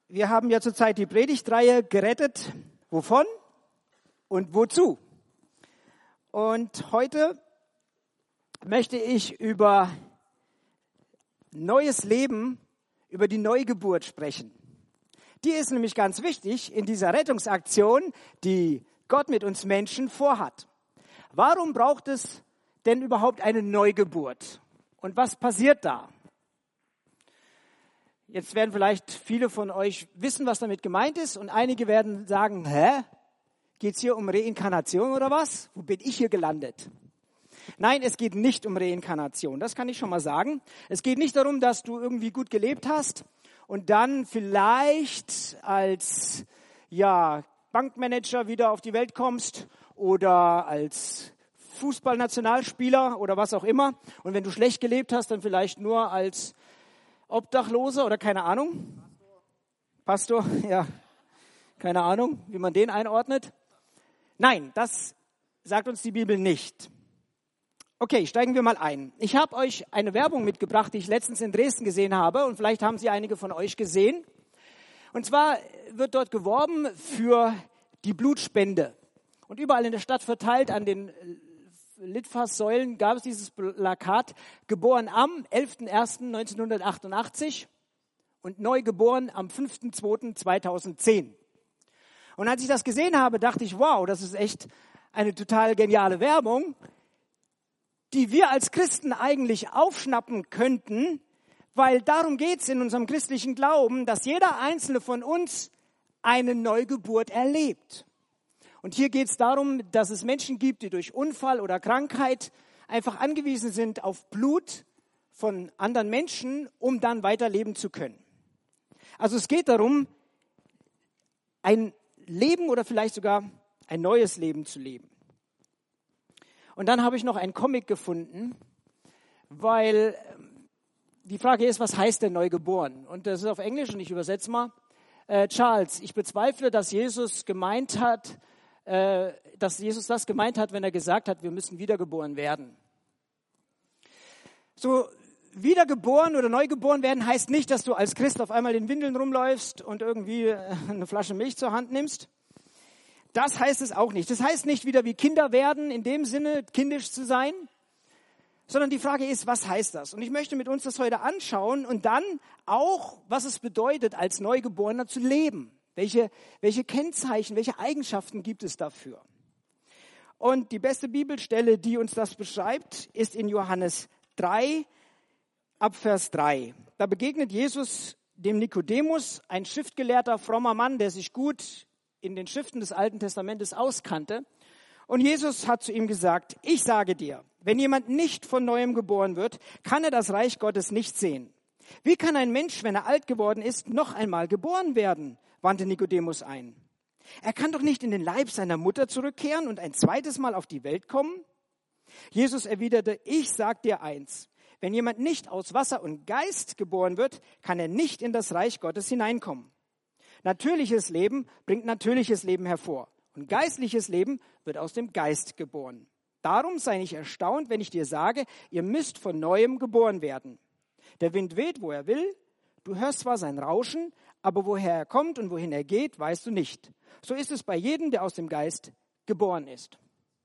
Wir haben ja zurzeit die Predigtreihe gerettet. Wovon und wozu? Und heute möchte ich über neues Leben, über die Neugeburt sprechen. Die ist nämlich ganz wichtig in dieser Rettungsaktion, die Gott mit uns Menschen vorhat. Warum braucht es denn überhaupt eine Neugeburt? Und was passiert da? Jetzt werden vielleicht viele von euch wissen, was damit gemeint ist, und einige werden sagen, geht's hier um Reinkarnation oder was? Wo bin ich hier gelandet? Nein, es geht nicht um Reinkarnation, das kann ich schon mal sagen. Es geht nicht darum, dass du irgendwie gut gelebt hast und dann vielleicht als Bankmanager wieder auf die Welt kommst oder als Fußballnationalspieler oder was auch immer. Und wenn du schlecht gelebt hast, dann vielleicht nur als Obdachloser oder keine Ahnung. Pastor, ja, keine Ahnung, wie man den einordnet. Nein, das sagt uns die Bibel nicht. Okay, steigen wir mal ein. Ich habe euch eine Werbung mitgebracht, die ich letztens in Dresden gesehen habe, und vielleicht haben sie einige von euch gesehen. Und zwar wird dort geworben für die Blutspende. Und überall in der Stadt verteilt an den Litfaßsäulen gab es dieses Plakat, geboren am 11.01.1988 und neu geboren am 5.02.2010. Und als ich das gesehen habe, dachte ich, wow, das ist echt eine total geniale Werbung, die wir als Christen eigentlich aufschnappen könnten, weil darum geht es in unserem christlichen Glauben, dass jeder einzelne von uns eine Neugeburt erlebt. Und hier geht es darum, dass es Menschen gibt, die durch Unfall oder Krankheit einfach angewiesen sind auf Blut von anderen Menschen, um dann weiterleben zu können. Also es geht darum, ein Leben oder vielleicht sogar ein neues Leben zu leben. Und dann habe ich noch einen Comic gefunden, weil die Frage ist, was heißt denn neugeboren? Und das ist auf Englisch und ich übersetze mal. Charles, ich bezweifle, dass Jesus das gemeint hat, wenn er gesagt hat, wir müssen wiedergeboren werden. So, wiedergeboren oder neugeboren werden heißt nicht, dass du als Christ auf einmal in Windeln rumläufst und irgendwie eine Flasche Milch zur Hand nimmst. Das heißt es auch nicht. Das heißt nicht wieder wie Kinder werden, in dem Sinne kindisch zu sein, sondern die Frage ist, was heißt das? Und ich möchte mit uns das heute anschauen und dann auch, was es bedeutet, als Neugeborener zu leben. Welche Kennzeichen, welche Eigenschaften gibt es dafür? Und die beste Bibelstelle, die uns das beschreibt, ist in Johannes 3, ab Vers 3. Da begegnet Jesus dem Nikodemus, ein schriftgelehrter, frommer Mann, der sich gut in den Schriften des Alten Testamentes auskannte. Und Jesus hat zu ihm gesagt, ich sage dir, wenn jemand nicht von Neuem geboren wird, kann er das Reich Gottes nicht sehen. Wie kann ein Mensch, wenn er alt geworden ist, noch einmal geboren werden? Wandte Nikodemus ein. Er kann doch nicht in den Leib seiner Mutter zurückkehren und ein zweites Mal auf die Welt kommen? Jesus erwiderte, ich sag dir eins, wenn jemand nicht aus Wasser und Geist geboren wird, kann er nicht in das Reich Gottes hineinkommen. Natürliches Leben bringt natürliches Leben hervor und geistliches Leben wird aus dem Geist geboren. Darum sei nicht erstaunt, wenn ich dir sage, ihr müsst von Neuem geboren werden. Der Wind weht, wo er will, du hörst zwar sein Rauschen, aber woher er kommt und wohin er geht, weißt du nicht. So ist es bei jedem, der aus dem Geist geboren ist.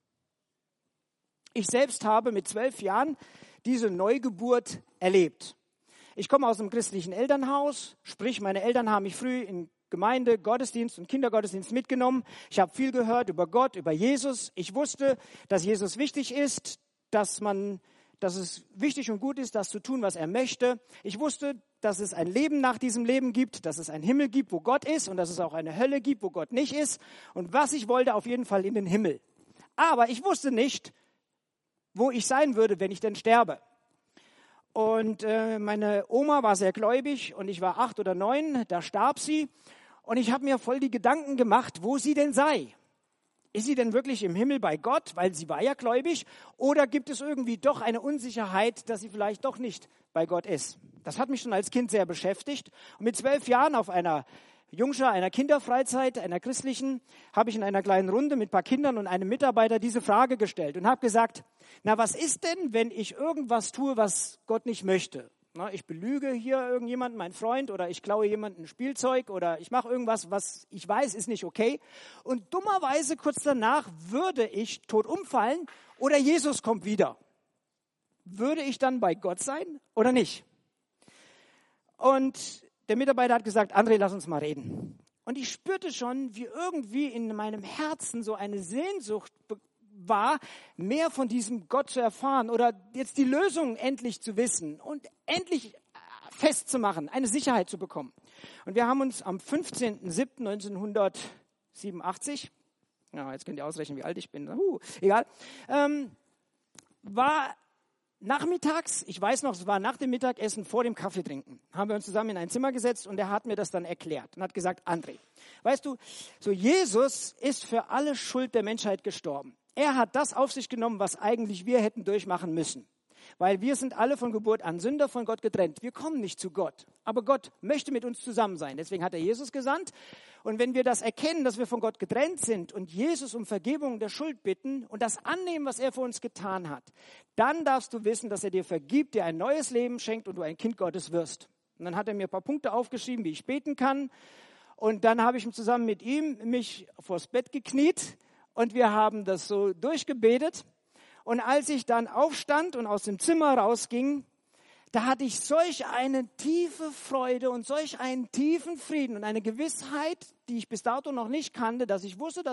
Ich selbst habe mit 12 Jahren diese Neugeburt erlebt. Ich komme aus einem christlichen Elternhaus, sprich meine Eltern haben mich früh in Gemeinde, Gottesdienst und Kindergottesdienst mitgenommen. Ich habe viel gehört über Gott, über Jesus. Ich wusste, dass Jesus wichtig ist, dass es wichtig und gut ist, das zu tun, was er möchte. Ich wusste, dass es ein Leben nach diesem Leben gibt, dass es einen Himmel gibt, wo Gott ist und dass es auch eine Hölle gibt, wo Gott nicht ist. Und was ich wollte, auf jeden Fall in den Himmel. Aber ich wusste nicht, wo ich sein würde, wenn ich denn sterbe. Und meine Oma war sehr gläubig und ich war 8 oder 9, da starb sie. Und ich habe mir voll die Gedanken gemacht, wo sie denn sei. Ist sie denn wirklich im Himmel bei Gott, weil sie war ja gläubig? Oder gibt es irgendwie doch eine Unsicherheit, dass sie vielleicht doch nicht bei Gott ist? Das hat mich schon als Kind sehr beschäftigt. Und mit 12 Jahren auf einer Kinderfreizeit, einer christlichen, habe ich in einer kleinen Runde mit ein paar Kindern und einem Mitarbeiter diese Frage gestellt und habe gesagt, na was ist denn, wenn ich irgendwas tue, was Gott nicht möchte? Ich belüge hier irgendjemanden, meinen Freund, oder ich klaue jemanden ein Spielzeug oder ich mache irgendwas, was ich weiß, ist nicht okay. Und dummerweise kurz danach würde ich tot umfallen oder Jesus kommt wieder. Würde ich dann bei Gott sein oder nicht? Und der Mitarbeiter hat gesagt, André, lass uns mal reden. Und ich spürte schon, wie irgendwie in meinem Herzen so eine Sehnsucht war, mehr von diesem Gott zu erfahren oder jetzt die Lösung endlich zu wissen und endlich festzumachen, eine Sicherheit zu bekommen. Und wir haben uns am 15.07.1987, ja, jetzt könnt ihr ausrechnen, wie alt ich bin, egal, war nachmittags, ich weiß noch, es war nach dem Mittagessen, vor dem Kaffeetrinken, haben wir uns zusammen in ein Zimmer gesetzt und er hat mir das dann erklärt und hat gesagt, André, weißt du, so Jesus ist für alle Schuld der Menschheit gestorben. Er hat das auf sich genommen, was eigentlich wir hätten durchmachen müssen. Weil wir sind alle von Geburt an Sünder, von Gott getrennt. Wir kommen nicht zu Gott. Aber Gott möchte mit uns zusammen sein. Deswegen hat er Jesus gesandt. Und wenn wir das erkennen, dass wir von Gott getrennt sind und Jesus um Vergebung der Schuld bitten und das annehmen, was er für uns getan hat, dann darfst du wissen, dass er dir vergibt, dir ein neues Leben schenkt und du ein Kind Gottes wirst. Und dann hat er mir ein paar Punkte aufgeschrieben, wie ich beten kann. Und dann habe ich zusammen mit ihm mich vors Bett gekniet. Und wir haben das so durchgebetet. Und als ich dann aufstand und aus dem Zimmer rausging, da hatte ich solch eine tiefe Freude und solch einen tiefen Frieden und eine Gewissheit, die ich bis dato noch nicht kannte, dass ich wusste,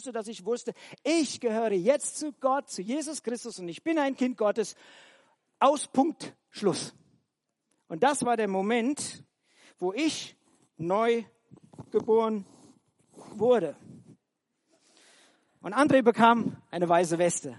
ich gehöre jetzt zu Gott, zu Jesus Christus und ich bin ein Kind Gottes. Aus, Punkt, Schluss. Und das war der Moment, wo ich neu geboren wurde. Und André bekam eine weiße Weste.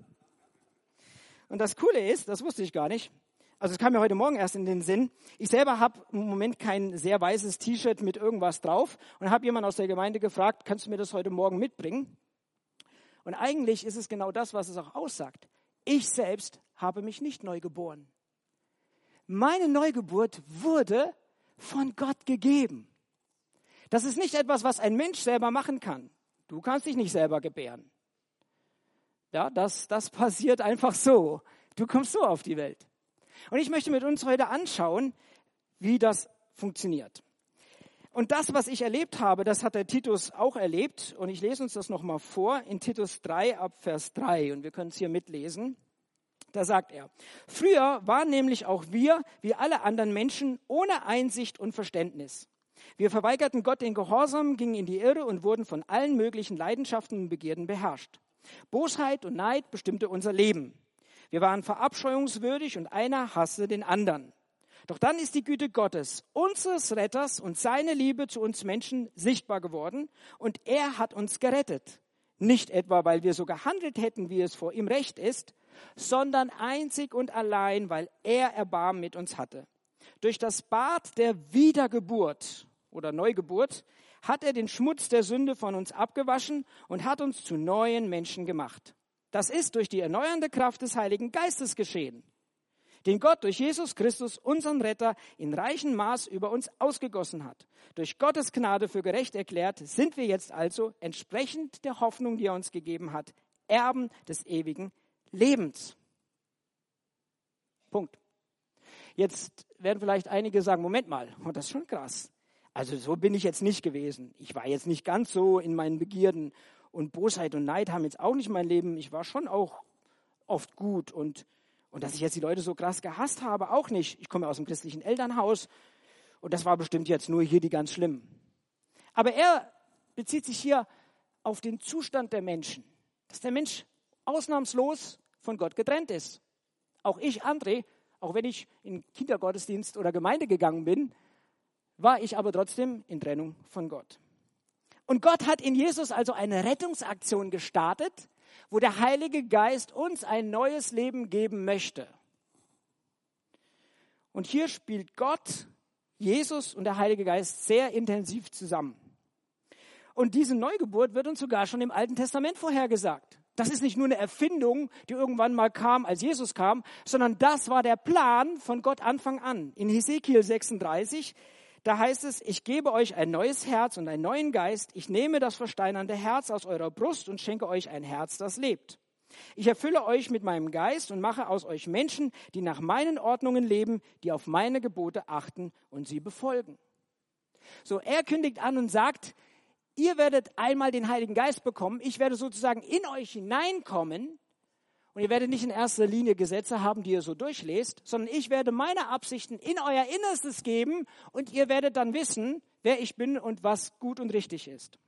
Und das Coole ist, das wusste ich gar nicht, also es kam mir heute Morgen erst in den Sinn, ich selber habe im Moment kein sehr weißes T-Shirt mit irgendwas drauf und habe jemanden aus der Gemeinde gefragt, kannst du mir das heute Morgen mitbringen? Und eigentlich ist es genau das, was es auch aussagt. Ich selbst habe mich nicht neu geboren. Meine Neugeburt wurde von Gott gegeben. Das ist nicht etwas, was ein Mensch selber machen kann. Du kannst dich nicht selber gebären. Ja, das passiert einfach so. Du kommst so auf die Welt. Und ich möchte mit uns heute anschauen, wie das funktioniert. Und das, was ich erlebt habe, das hat der Titus auch erlebt. Und ich lese uns das nochmal vor in Titus 3 ab Vers 3. Und wir können es hier mitlesen. Da sagt er, früher waren nämlich auch wir, wie alle anderen Menschen, ohne Einsicht und Verständnis. Wir verweigerten Gott den Gehorsam, gingen in die Irre und wurden von allen möglichen Leidenschaften und Begierden beherrscht. Bosheit und Neid bestimmte unser Leben. Wir waren verabscheuungswürdig und einer hasste den anderen. Doch dann ist die Güte Gottes, unseres Retters und seine Liebe zu uns Menschen sichtbar geworden und er hat uns gerettet. Nicht etwa, weil wir so gehandelt hätten, wie es vor ihm recht ist, sondern einzig und allein, weil er Erbarmen mit uns hatte. Durch das Bad der Wiedergeburt oder Neugeburt hat er den Schmutz der Sünde von uns abgewaschen und hat uns zu neuen Menschen gemacht. Das ist durch die erneuernde Kraft des Heiligen Geistes geschehen, den Gott durch Jesus Christus, unseren Retter, in reichem Maß über uns ausgegossen hat. Durch Gottes Gnade für gerecht erklärt, sind wir jetzt also, entsprechend der Hoffnung, die er uns gegeben hat, Erben des ewigen Lebens. Punkt. Jetzt werden vielleicht einige sagen, Moment mal, das ist schon krass. Also so bin ich jetzt nicht gewesen. Ich war jetzt nicht ganz so in meinen Begierden und Bosheit und Neid haben jetzt auch nicht mein Leben. Ich war schon auch oft gut und dass ich jetzt die Leute so krass gehasst habe, auch nicht. Ich komme aus einem christlichen Elternhaus und das war bestimmt jetzt nur hier die ganz schlimmen. Aber er bezieht sich hier auf den Zustand der Menschen, dass der Mensch ausnahmslos von Gott getrennt ist. Auch ich, André, auch wenn ich in Kindergottesdienst oder Gemeinde gegangen bin, war ich aber trotzdem in Trennung von Gott. Und Gott hat in Jesus also eine Rettungsaktion gestartet, wo der Heilige Geist uns ein neues Leben geben möchte. Und hier spielt Gott, Jesus und der Heilige Geist sehr intensiv zusammen. Und diese Neugeburt wird uns sogar schon im Alten Testament vorhergesagt. Das ist nicht nur eine Erfindung, die irgendwann mal kam, als Jesus kam, sondern das war der Plan von Gott Anfang an. In Hesekiel 36, da heißt es, ich gebe euch ein neues Herz und einen neuen Geist. Ich nehme das versteinernde Herz aus eurer Brust und schenke euch ein Herz, das lebt. Ich erfülle euch mit meinem Geist und mache aus euch Menschen, die nach meinen Ordnungen leben, die auf meine Gebote achten und sie befolgen. So, er kündigt an und sagt, ihr werdet einmal den Heiligen Geist bekommen. Ich werde sozusagen in euch hineinkommen. Und ihr werdet nicht in erster Linie Gesetze haben, die ihr so durchlest, sondern ich werde meine Absichten in euer Innerstes geben und ihr werdet dann wissen, wer ich bin und was gut und richtig ist.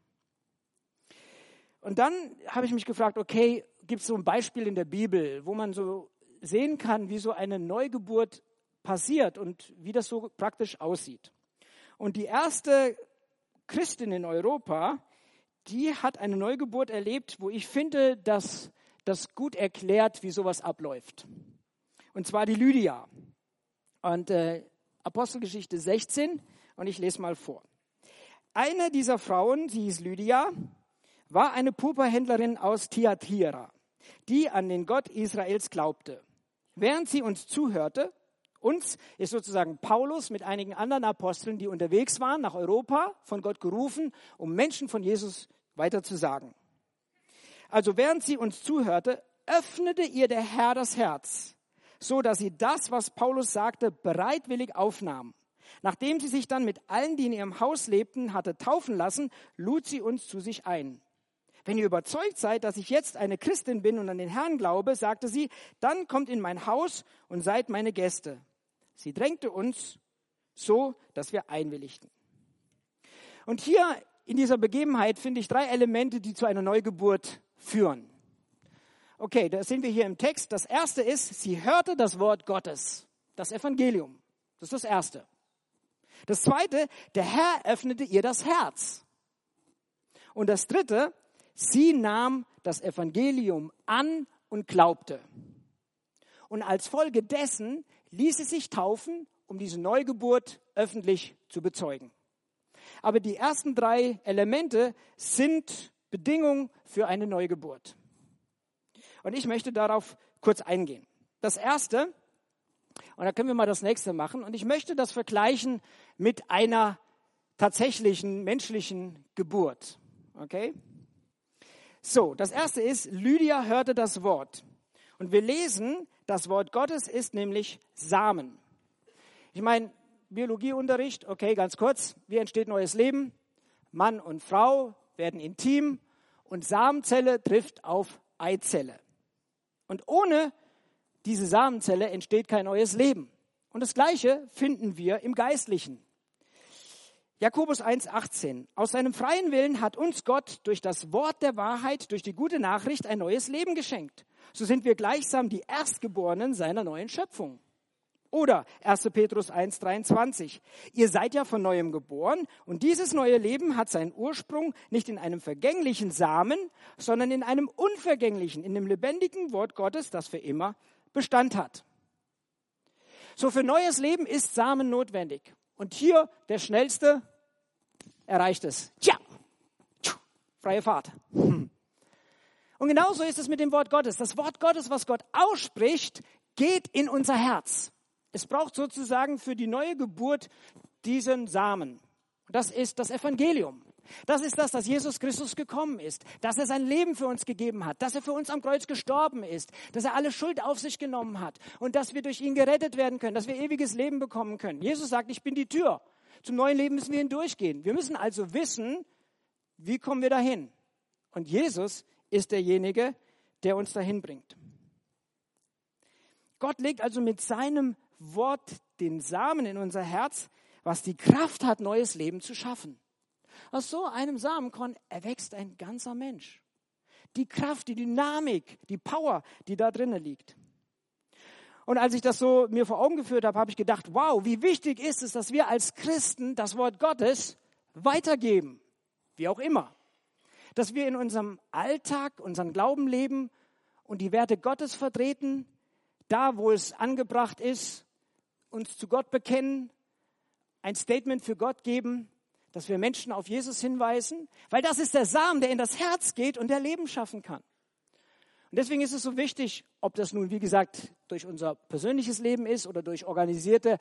Und dann habe ich mich gefragt, okay, gibt es so ein Beispiel in der Bibel, wo man so sehen kann, wie so eine Neugeburt passiert und wie das so praktisch aussieht. Und die erste Christin in Europa, die hat eine Neugeburt erlebt, wo ich finde, dass das gut erklärt, wie sowas abläuft. Und zwar die Lydia. Und Apostelgeschichte 16, und ich lese mal vor. Eine dieser Frauen, sie hieß Lydia, war eine Purpurhändlerin aus Thyatira, die an den Gott Israels glaubte. Während sie uns zuhörte, uns ist sozusagen Paulus mit einigen anderen Aposteln, die unterwegs waren, nach Europa, von Gott gerufen, um Menschen von Jesus weiterzusagen. Also während sie uns zuhörte, öffnete ihr der Herr das Herz, so dass sie das, was Paulus sagte, bereitwillig aufnahm. Nachdem sie sich dann mit allen, die in ihrem Haus lebten, hatte taufen lassen, lud sie uns zu sich ein. Wenn ihr überzeugt seid, dass ich jetzt eine Christin bin und an den Herrn glaube, sagte sie, dann kommt in mein Haus und seid meine Gäste. Sie drängte uns so, dass wir einwilligten. Und hier in dieser Begebenheit finde ich 3 Elemente, die zu einer Neugeburt führen. Okay, da sind wir hier im Text. Das erste ist, sie hörte das Wort Gottes, das Evangelium. Das ist das erste. Das zweite, der Herr öffnete ihr das Herz. Und das dritte, sie nahm das Evangelium an und glaubte. Und als Folge dessen ließ sie sich taufen, um diese Neugeburt öffentlich zu bezeugen. Aber die ersten 3 Elemente sind Bedingung für eine Neugeburt. Und ich möchte darauf kurz eingehen. Das erste, und da können wir mal das nächste machen, und ich möchte das vergleichen mit einer tatsächlichen menschlichen Geburt. Okay? So, das erste ist, Lydia hörte das Wort. Und wir lesen, das Wort Gottes ist nämlich Samen. Ich meine, Biologieunterricht, okay, ganz kurz. Wie entsteht neues Leben? Mann und Frau werden intim und Samenzelle trifft auf Eizelle. Und ohne diese Samenzelle entsteht kein neues Leben. Und das Gleiche finden wir im Geistlichen. Jakobus 1,18. Aus seinem freien Willen hat uns Gott durch das Wort der Wahrheit, durch die gute Nachricht ein neues Leben geschenkt. So sind wir gleichsam die Erstgeborenen seiner neuen Schöpfung. Oder 1. Petrus 1,23. Ihr seid ja von Neuem geboren und dieses neue Leben hat seinen Ursprung nicht in einem vergänglichen Samen, sondern in einem unvergänglichen, in dem lebendigen Wort Gottes, das für immer Bestand hat. So, für neues Leben ist Samen notwendig. Und hier der Schnellste erreicht es. Tja, freie Fahrt. Und genauso ist es mit dem Wort Gottes. Das Wort Gottes, was Gott ausspricht, geht in unser Herz. Es braucht sozusagen für die neue Geburt diesen Samen. Das ist das Evangelium. Das ist das, dass Jesus Christus gekommen ist, dass er sein Leben für uns gegeben hat, dass er für uns am Kreuz gestorben ist, dass er alle Schuld auf sich genommen hat und dass wir durch ihn gerettet werden können, dass wir ewiges Leben bekommen können. Jesus sagt, ich bin die Tür. Zum neuen Leben müssen wir hindurchgehen. Wir müssen also wissen, wie kommen wir dahin? Und Jesus ist derjenige, der uns dahin bringt. Gott legt also mit seinem Wort den Samen in unser Herz, was die Kraft hat, neues Leben zu schaffen. Aus so einem Samenkorn erwächst ein ganzer Mensch. Die Kraft, die Dynamik, die Power, die da drinnen liegt. Und als ich das so mir vor Augen geführt habe, habe ich gedacht, wow, wie wichtig ist es, dass wir als Christen das Wort Gottes weitergeben. Wie auch immer. Dass wir in unserem Alltag, unseren Glauben leben und die Werte Gottes vertreten, da wo es angebracht ist, uns zu Gott bekennen, ein Statement für Gott geben, dass wir Menschen auf Jesus hinweisen, weil das ist der Samen, der in das Herz geht und der Leben schaffen kann. Und deswegen ist es so wichtig, ob das nun, wie gesagt, durch unser persönliches Leben ist oder durch organisierte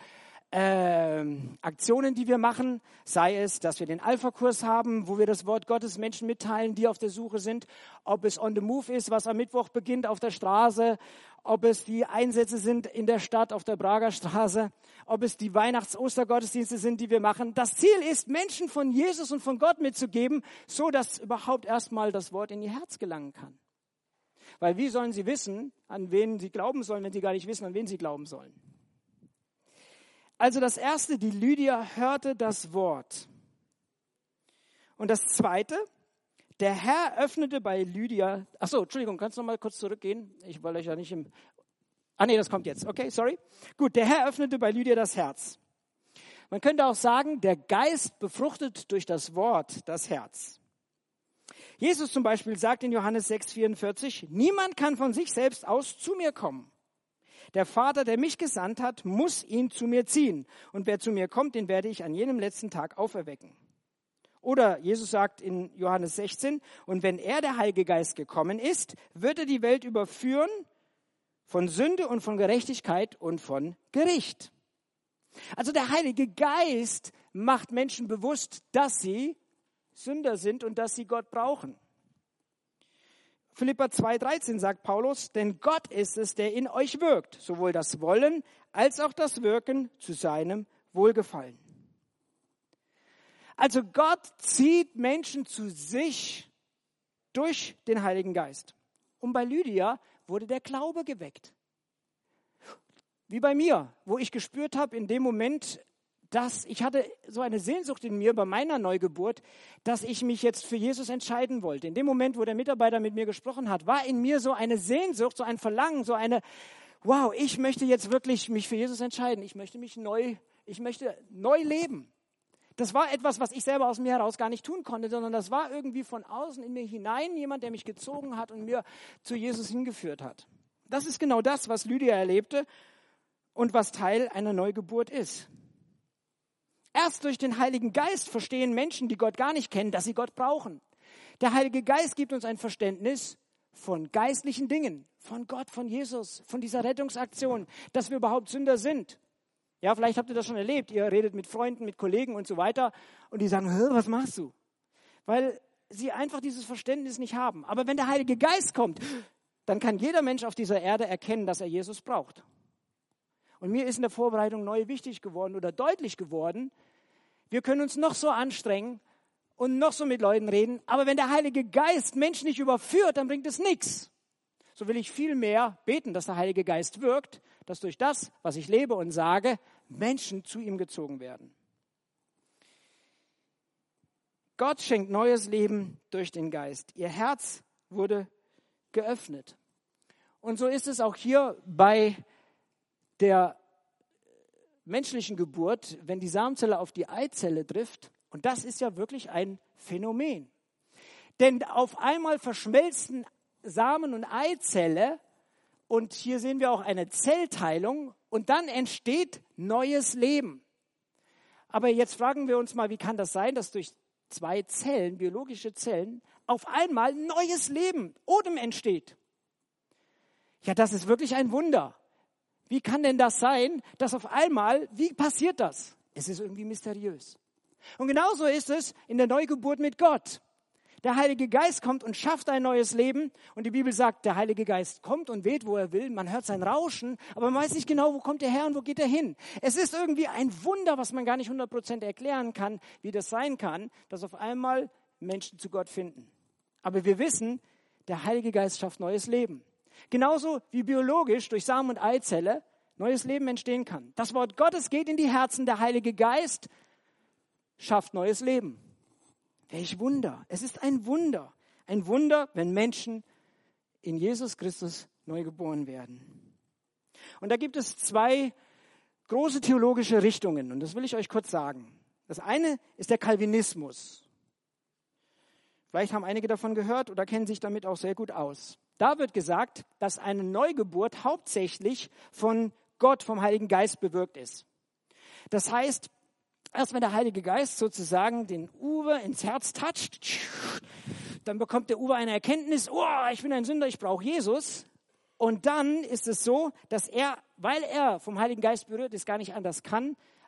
Aktionen, die wir machen, sei es, dass wir den Alpha-Kurs haben, wo wir das Wort Gottes Menschen mitteilen, die auf der Suche sind, ob es On the Move ist, was am Mittwoch beginnt auf der Straße, ob es die Einsätze sind in der Stadt auf der Prager Straße, ob es die Weihnachts-Ostergottesdienste sind, die wir machen. Das Ziel ist, Menschen von Jesus und von Gott mitzugeben, so dass überhaupt erstmal das Wort in ihr Herz gelangen kann. Weil wie sollen sie wissen, an wen sie glauben sollen, wenn sie gar nicht wissen, an wen sie glauben sollen? Also das Erste, die Lydia hörte das Wort. Und das Zweite, der Herr öffnete bei Lydia, Entschuldigung, kannst du noch mal kurz zurückgehen? Ich wollte euch ja nicht das kommt jetzt, okay, sorry. Gut, der Herr öffnete bei Lydia das Herz. Man könnte auch sagen, der Geist befruchtet durch das Wort das Herz. Jesus zum Beispiel sagt in Johannes 6,44, niemand kann von sich selbst aus zu mir kommen. Der Vater, der mich gesandt hat, muss ihn zu mir ziehen. Und wer zu mir kommt, den werde ich an jenem letzten Tag auferwecken. Oder Jesus sagt in Johannes 16, und wenn er, der Heilige Geist, gekommen ist, wird er die Welt überführen von Sünde und von Gerechtigkeit und von Gericht. Also der Heilige Geist macht Menschen bewusst, dass sie Sünder sind und dass sie Gott brauchen. Philipper 2,13 sagt Paulus, denn Gott ist es, der in euch wirkt, sowohl das Wollen als auch das Wirken zu seinem Wohlgefallen. Also Gott zieht Menschen zu sich durch den Heiligen Geist. Und bei Lydia wurde der Glaube geweckt. Wie bei mir, wo ich gespürt habe in dem Moment, dass ich hatte so eine Sehnsucht in mir bei meiner Neugeburt, dass ich mich jetzt für Jesus entscheiden wollte. In dem Moment, wo der Mitarbeiter mit mir gesprochen hat, war in mir so eine Sehnsucht, so ein Verlangen, ich möchte jetzt wirklich mich für Jesus entscheiden. Ich möchte neu leben. Das war etwas, was ich selber aus mir heraus gar nicht tun konnte, sondern das war irgendwie von außen in mir hinein jemand, der mich gezogen hat und mir zu Jesus hingeführt hat. Das ist genau das, was Lydia erlebte und was Teil einer Neugeburt ist. Erst durch den Heiligen Geist verstehen Menschen, die Gott gar nicht kennen, dass sie Gott brauchen. Der Heilige Geist gibt uns ein Verständnis von geistlichen Dingen, von Gott, von Jesus, von dieser Rettungsaktion, dass wir überhaupt Sünder sind. Ja, vielleicht habt ihr das schon erlebt. Ihr redet mit Freunden, mit Kollegen und so weiter und die sagen, was machst du? Weil sie einfach dieses Verständnis nicht haben. Aber wenn der Heilige Geist kommt, dann kann jeder Mensch auf dieser Erde erkennen, dass er Jesus braucht. Und mir ist in der Vorbereitung neu wichtig geworden oder deutlich geworden, wir können uns noch so anstrengen und noch so mit Leuten reden, aber wenn der Heilige Geist Menschen nicht überführt, dann bringt es nichts. So will ich viel mehr beten, dass der Heilige Geist wirkt, dass durch das, was ich lebe und sage, Menschen zu ihm gezogen werden. Gott schenkt neues Leben durch den Geist. Ihr Herz wurde geöffnet. Und so ist es auch hier bei der menschlichen Geburt, wenn die Samenzelle auf die Eizelle trifft, und das ist ja wirklich ein Phänomen. Denn auf einmal verschmelzen Samen und Eizelle und hier sehen wir auch eine Zellteilung und dann entsteht neues Leben. Aber jetzt fragen wir uns mal, wie kann das sein, dass durch zwei Zellen, biologische Zellen, auf einmal neues Leben, Odem entsteht? Ja, das ist wirklich ein Wunder. Wie kann denn das sein, dass auf einmal, wie passiert das? Es ist irgendwie mysteriös. Und genauso ist es in der Neugeburt mit Gott. Der Heilige Geist kommt und schafft ein neues Leben. Und die Bibel sagt, der Heilige Geist kommt und weht, wo er will. Man hört sein Rauschen, aber man weiß nicht genau, wo kommt der her und wo geht er hin. Es ist irgendwie ein Wunder, was man gar nicht 100% erklären kann, wie das sein kann, dass auf einmal Menschen zu Gott finden. Aber wir wissen, der Heilige Geist schafft neues Leben. Genauso wie biologisch durch Samen und Eizelle neues Leben entstehen kann. Das Wort Gottes geht in die Herzen, der Heilige Geist schafft neues Leben. Welch Wunder. Es ist ein Wunder. Ein Wunder, wenn Menschen in Jesus Christus neu geboren werden. Und da gibt es zwei große theologische Richtungen und das will ich euch kurz sagen. Das eine ist der Calvinismus. Vielleicht haben einige davon gehört oder kennen sich damit auch sehr gut aus. Da wird gesagt, dass eine Neugeburt hauptsächlich von Gott, vom Heiligen Geist bewirkt ist. Das heißt, erst wenn der Heilige Geist sozusagen den Uwe ins Herz toucht, dann bekommt der Uwe eine Erkenntnis, ich bin ein Sünder, ich brauche Jesus. Und dann ist es so, dass er, weil er vom Heiligen Geist berührt ist, gar nicht anders kann,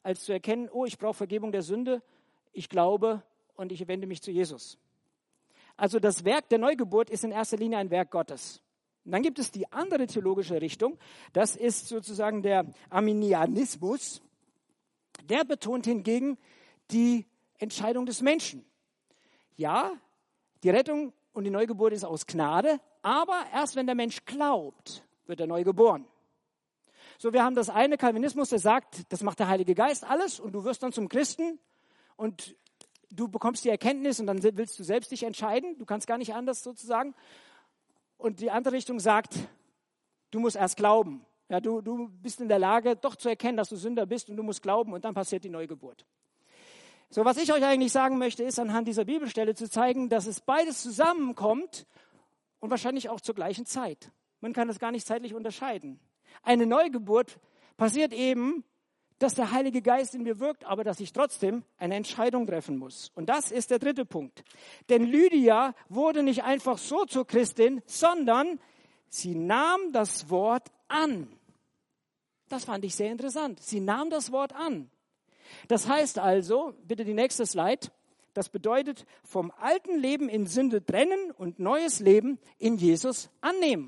als zu erkennen, oh, ich brauche Vergebung der Sünde, ich glaube und ich wende mich zu Jesus. Also das Werk der Neugeburt ist in erster Linie ein Werk Gottes. Und dann gibt es die andere theologische Richtung, das ist sozusagen der Arminianismus. Der betont hingegen die Entscheidung des Menschen. Ja, die Rettung und die Neugeburt ist aus Gnade, aber erst wenn der Mensch glaubt, wird er neu geboren. So, wir haben das eine Calvinismus, der sagt, das macht der Heilige Geist alles und du wirst dann zum Christen und du bekommst die Erkenntnis und dann willst du selbst dich entscheiden. Du kannst gar nicht anders sozusagen. Und die andere Richtung sagt, du musst erst glauben. Ja, du bist in der Lage, doch zu erkennen, dass du Sünder bist und du musst glauben und dann passiert die Neugeburt. So, was ich euch eigentlich sagen möchte, ist anhand dieser Bibelstelle zu zeigen, dass es beides zusammenkommt und wahrscheinlich auch zur gleichen Zeit. Man kann das gar nicht zeitlich unterscheiden. Eine Neugeburt passiert eben, dass der Heilige Geist in mir wirkt, aber dass ich trotzdem eine Entscheidung treffen muss. Und das ist der dritte Punkt. Denn Lydia wurde nicht einfach so zur Christin, sondern sie nahm das Wort an. Das fand ich sehr interessant. Sie nahm das Wort an. Das heißt also, bitte die nächste Slide, das bedeutet vom alten Leben in Sünde trennen und neues Leben in Jesus annehmen.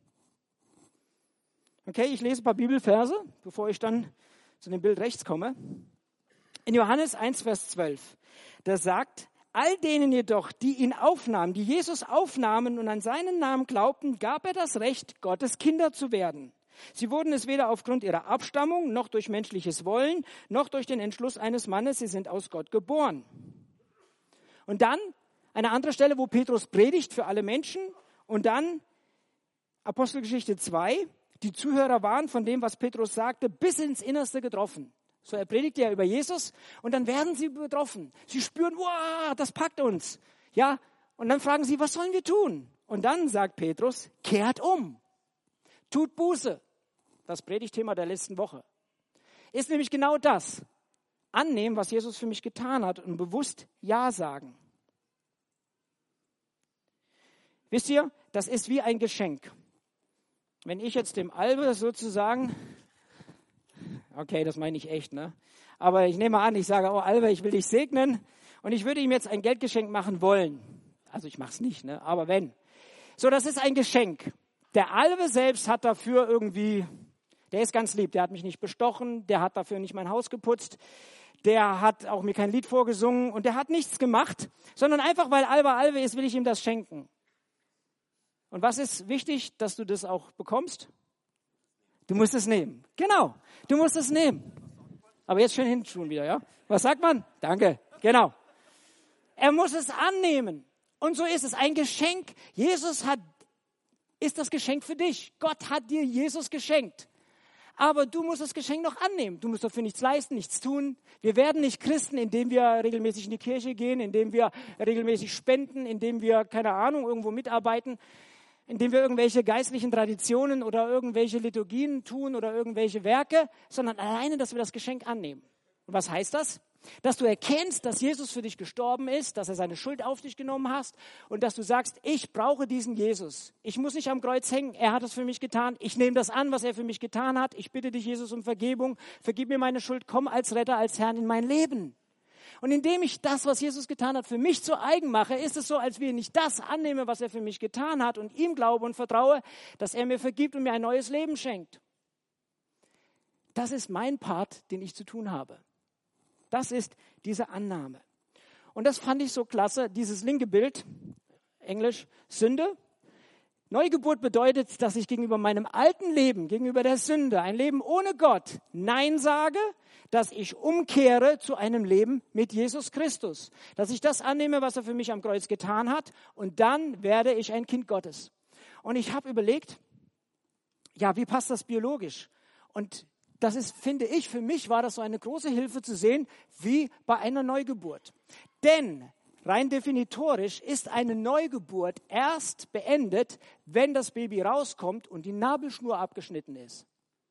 Okay, ich lese ein paar Bibelverse, bevor ich dann zu dem Bild rechts komme. In Johannes 1, Vers 12, da sagt, all denen jedoch, die ihn aufnahmen, die Jesus aufnahmen und an seinen Namen glaubten, gab er das Recht, Gottes Kinder zu werden. Sie wurden es weder aufgrund ihrer Abstammung, noch durch menschliches Wollen, noch durch den Entschluss eines Mannes, sie sind aus Gott geboren. Und dann eine andere Stelle, wo Petrus predigt für alle Menschen und dann Apostelgeschichte 2, die Zuhörer waren von dem, was Petrus sagte, bis ins Innerste getroffen. So, er predigt ja über Jesus und dann werden sie betroffen. Sie spüren, wow, das packt uns. Ja, und dann fragen sie, was sollen wir tun? Und dann sagt Petrus, kehrt um, tut Buße. Das Predigtthema der letzten Woche ist nämlich genau das. Annehmen, was Jesus für mich getan hat und bewusst Ja sagen. Wisst ihr, das ist wie ein Geschenk. Wenn ich jetzt dem Albe sozusagen, okay, das meine ich echt, ne? Aber ich nehme an, ich sage, oh Albe, ich will dich segnen und ich würde ihm jetzt ein Geldgeschenk machen wollen. Also ich mache es nicht, ne? Aber wenn. So, das ist ein Geschenk. Der Albe selbst hat dafür irgendwie, der ist ganz lieb, der hat mich nicht bestochen, der hat dafür nicht mein Haus geputzt, der hat auch mir kein Lied vorgesungen und der hat nichts gemacht, sondern einfach, weil Albe ist, will ich ihm das schenken. Und was ist wichtig, dass du das auch bekommst? Du musst es nehmen. Genau, du musst es nehmen. Aber jetzt schön hinschauen wieder, ja? Was sagt man? Danke, genau. Er muss es annehmen. Und so ist es, ein Geschenk. Ist das Geschenk für dich. Gott hat dir Jesus geschenkt. Aber du musst das Geschenk noch annehmen. Du musst dafür nichts leisten, nichts tun. Wir werden nicht Christen, indem wir regelmäßig in die Kirche gehen, indem wir regelmäßig spenden, indem wir, keine Ahnung, irgendwo mitarbeiten, indem wir irgendwelche geistlichen Traditionen oder irgendwelche Liturgien tun oder irgendwelche Werke, sondern alleine, dass wir das Geschenk annehmen. Und was heißt das? Dass du erkennst, dass Jesus für dich gestorben ist, dass er seine Schuld auf dich genommen hat und dass du sagst, ich brauche diesen Jesus. Ich muss nicht am Kreuz hängen, er hat es für mich getan. Ich nehme das an, was er für mich getan hat. Ich bitte dich, Jesus, um Vergebung. Vergib mir meine Schuld, komm als Retter, als Herrn in mein Leben. Und indem ich das, was Jesus getan hat, für mich zu eigen mache, ist es so, als wenn ich das annehme, was er für mich getan hat und ihm glaube und vertraue, dass er mir vergibt und mir ein neues Leben schenkt. Das ist mein Part, den ich zu tun habe. Das ist diese Annahme. Und das fand ich so klasse, dieses linke Bild, Englisch, Sünde. Neugeburt bedeutet, dass ich gegenüber meinem alten Leben, gegenüber der Sünde, ein Leben ohne Gott, Nein sage, dass ich umkehre zu einem Leben mit Jesus Christus. Dass ich das annehme, was er für mich am Kreuz getan hat und dann werde ich ein Kind Gottes. Und ich habe überlegt, ja, wie passt das biologisch? Und das ist, finde ich, für mich war das so eine große Hilfe zu sehen, wie bei einer Neugeburt. Denn rein definitorisch ist eine Neugeburt erst beendet, wenn das Baby rauskommt und die Nabelschnur abgeschnitten ist.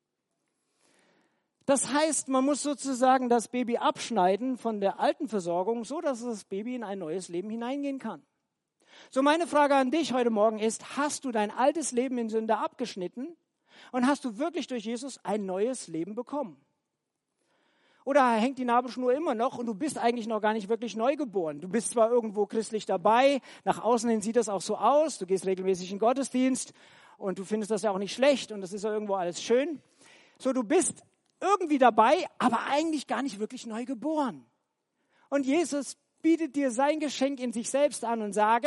Das heißt, man muss sozusagen das Baby abschneiden von der alten Versorgung, so dass das Baby in ein neues Leben hineingehen kann. So, meine Frage an dich heute Morgen ist, hast du dein altes Leben in Sünde abgeschnitten und hast du wirklich durch Jesus ein neues Leben bekommen? Oder hängt die Nabelschnur immer noch und du bist eigentlich noch gar nicht wirklich neugeboren. Du bist zwar irgendwo christlich dabei, nach außen hin sieht das auch so aus, du gehst regelmäßig in den Gottesdienst und du findest das ja auch nicht schlecht und das ist ja irgendwo alles schön. So, du bist irgendwie dabei, aber eigentlich gar nicht wirklich neugeboren. Und Jesus bietet dir sein Geschenk in sich selbst an und sage,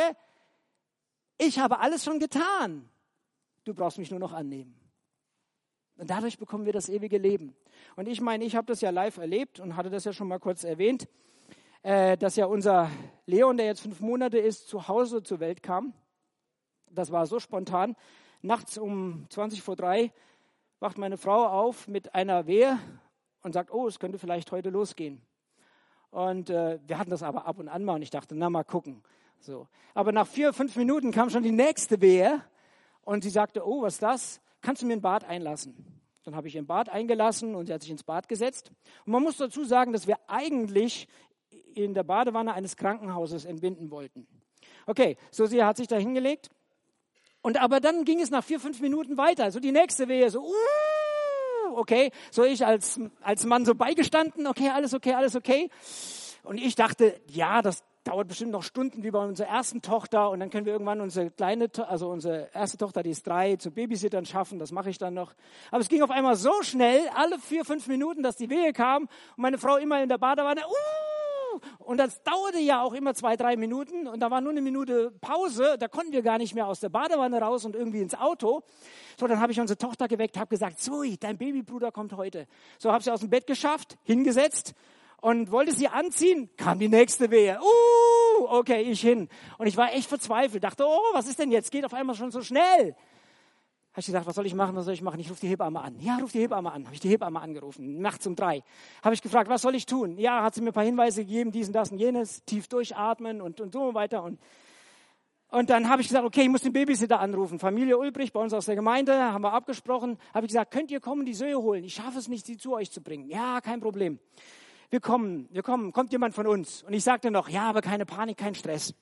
ich habe alles schon getan. Du brauchst mich nur noch annehmen. Und dadurch bekommen wir das ewige Leben. Und ich meine, ich habe das ja live erlebt und hatte das ja schon mal kurz erwähnt, dass ja unser Leon, der jetzt 5 Monate ist, zu Hause zur Welt kam. Das war so spontan. Nachts um 2:20 wacht meine Frau auf mit einer Wehe und sagt, oh, es könnte vielleicht heute losgehen. Und wir hatten das aber ab und an mal und ich dachte, na mal gucken. So. Aber nach 4-5 Minuten kam schon die nächste Wehe und sie sagte, oh, was ist das? Kannst du mir ein Bad einlassen? Dann habe ich ihr ein Bad eingelassen und sie hat sich ins Bad gesetzt. Und man muss dazu sagen, dass wir eigentlich in der Badewanne eines Krankenhauses entbinden wollten. Okay, so sie hat sich da hingelegt. Und aber dann ging es nach 4-5 Minuten weiter. So die nächste Wehe, so, okay. So ich als Mann so beigestanden, okay, alles okay, alles okay. Und ich dachte, ja, das dauert bestimmt noch Stunden wie bei unserer ersten Tochter und dann können wir irgendwann unsere erste Tochter, die ist 3, zu Babysittern schaffen, das mache ich dann noch. Aber es ging auf einmal so schnell, alle 4-5 Minuten, dass die Wehe kam und meine Frau immer in der Badewanne, und das dauerte ja auch immer 2-3 Minuten und da war nur eine Minute Pause, da konnten wir gar nicht mehr aus der Badewanne raus und irgendwie ins Auto. So, dann habe ich unsere Tochter geweckt, habe gesagt, Zoe, dein Babybruder kommt heute. So, habe sie aus dem Bett geschafft, hingesetzt und wollte sie anziehen, kam die nächste Wehe. Okay, ich hin. Und ich war echt verzweifelt, dachte, oh, was ist denn jetzt? Geht auf einmal schon so schnell. Habe ich gesagt, was soll ich machen, was soll ich machen? Ich rufe die Hebamme an. Ja, ruf die Hebamme an. Habe ich die Hebamme angerufen, nachts um 3. Habe ich gefragt, was soll ich tun? Ja, hat sie mir ein paar Hinweise gegeben, dies und das und jenes, tief durchatmen und so weiter. Und dann habe ich gesagt, okay, ich muss den Babysitter anrufen. Familie Ulbrich, bei uns aus der Gemeinde, haben wir abgesprochen. Habe ich gesagt, könnt ihr kommen, die Zoe holen? Ich schaffe es nicht, sie zu euch zu bringen. Ja, kein Problem. Wir kommen, kommt jemand von uns. Und ich sagte noch, ja, aber keine Panik, kein Stress.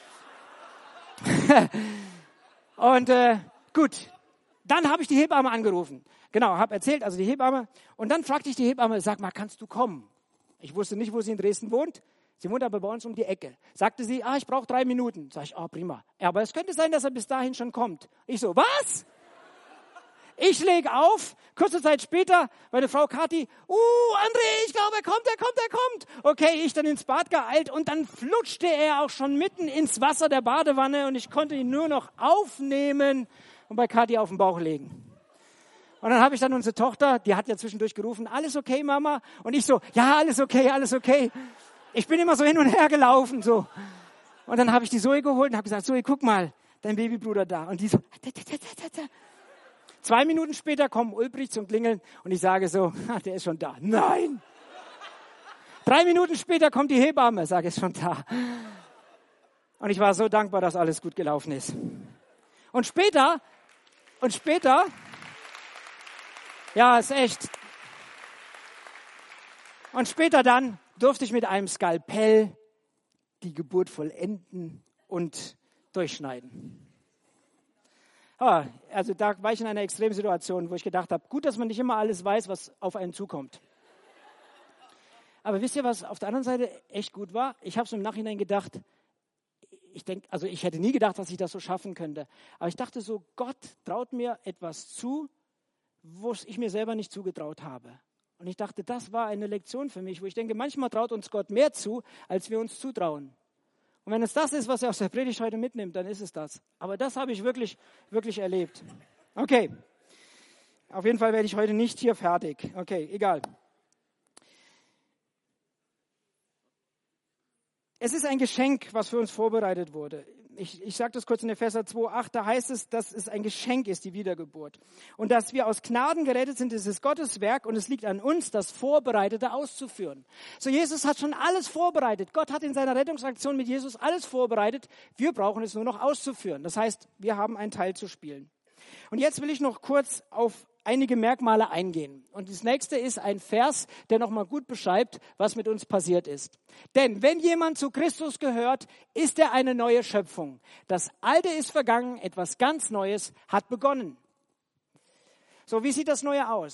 Und gut. Dann habe ich die Hebamme angerufen. Genau, habe erzählt, also die Hebamme. Und dann fragte ich die Hebamme, sag mal, kannst du kommen? Ich wusste nicht, wo sie in Dresden wohnt. Sie wohnt aber bei uns um die Ecke. Sagte sie, ich brauche 3 Minuten. Sag ich, prima. Ja, aber es könnte sein, dass er bis dahin schon kommt. Ich so, was? Ich lege auf, kurze Zeit später, meine Frau Kathi, André, ich glaube, er kommt. Okay, ich dann ins Bad geeilt und dann flutschte er auch schon mitten ins Wasser der Badewanne und ich konnte ihn nur noch aufnehmen und bei Kathi auf den Bauch legen. Und dann habe ich dann unsere Tochter, die hat ja zwischendurch gerufen, alles okay, Mama? Und ich so, ja, alles okay. Ich bin immer so hin und her gelaufen, so. Und dann habe ich die Zoe geholt und habe gesagt, Zoe, guck mal, dein Babybruder da. Und die so, 2 Minuten später kommen Ulbrich zum Klingeln und ich sage so, der ist schon da. Nein! 3 Minuten später kommt die Hebamme, sage, ist schon da. Und ich war so dankbar, dass alles gut gelaufen ist. Und später, ja, ist echt. Und später dann durfte ich mit einem Skalpell die Geburt vollenden und durchschneiden. Also da war ich in einer Extremsituation, wo ich gedacht habe, gut, dass man nicht immer alles weiß, was auf einen zukommt. Aber wisst ihr, was auf der anderen Seite echt gut war? Ich habe so im Nachhinein gedacht, ich hätte nie gedacht, dass ich das so schaffen könnte. Aber ich dachte so, Gott traut mir etwas zu, was ich mir selber nicht zugetraut habe. Und ich dachte, das war eine Lektion für mich, wo ich denke, manchmal traut uns Gott mehr zu, als wir uns zutrauen. Und wenn es das ist, was er aus der Predigt heute mitnimmt, dann ist es das. Aber das habe ich wirklich, wirklich erlebt. Okay. Auf jeden Fall werde ich heute nicht hier fertig. Okay, egal. Es ist ein Geschenk, was für uns vorbereitet wurde. Ich sage das kurz in Epheser 2,8, da heißt es, dass es ein Geschenk ist, die Wiedergeburt. Und dass wir aus Gnaden gerettet sind, das ist Gottes Werk und es liegt an uns, das Vorbereitete auszuführen. So, Jesus hat schon alles vorbereitet. Gott hat in seiner Rettungsaktion mit Jesus alles vorbereitet. Wir brauchen es nur noch auszuführen. Das heißt, wir haben einen Teil zu spielen. Und jetzt will ich noch kurz auf einige Merkmale eingehen. Und das nächste ist ein Vers, der nochmal gut beschreibt, was mit uns passiert ist. Denn wenn jemand zu Christus gehört, ist er eine neue Schöpfung. Das Alte ist vergangen, etwas ganz Neues hat begonnen. So, wie sieht das Neue aus?